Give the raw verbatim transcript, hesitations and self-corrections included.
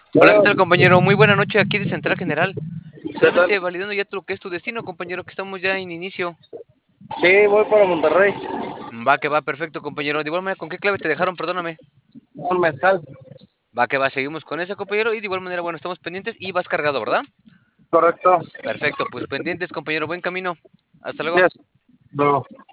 Hola, ¿qué Bueno, tal, compañero? Muy buena noche aquí de Central General. ¿qué tal? Solamente validando ya lo que es tu destino, compañero, que estamos ya en inicio. Sí, voy para Monterrey. Va que va, perfecto, compañero. De igual manera, ¿con qué clave te dejaron? Perdóname. Un mezcal. Va que va, seguimos con esa, compañero. Y de igual manera, bueno, estamos pendientes y vas cargado, ¿verdad? Correcto. Perfecto, pues pendientes, compañero. Buen camino. Hasta luego. Yes. No.